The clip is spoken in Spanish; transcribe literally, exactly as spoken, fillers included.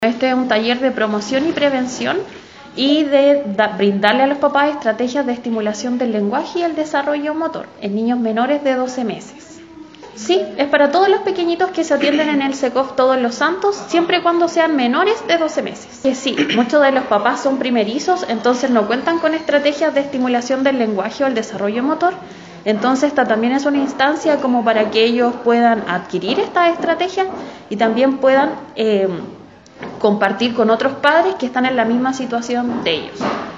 Este es un taller de promoción y prevención y de da, brindarle a los papás estrategias de estimulación del lenguaje y el desarrollo motor en niños menores de doce meses. Sí, es para todos los pequeñitos que se atienden en el SECOF Todos los Santos, siempre y cuando sean menores de doce meses. Que sí, muchos de los papás son primerizos, entonces no cuentan con estrategias de estimulación del lenguaje o el desarrollo motor. Entonces esta también es una instancia como para que ellos puedan adquirir estas estrategias y también puedan eh, compartir con otros padres que están en la misma situación de ellos.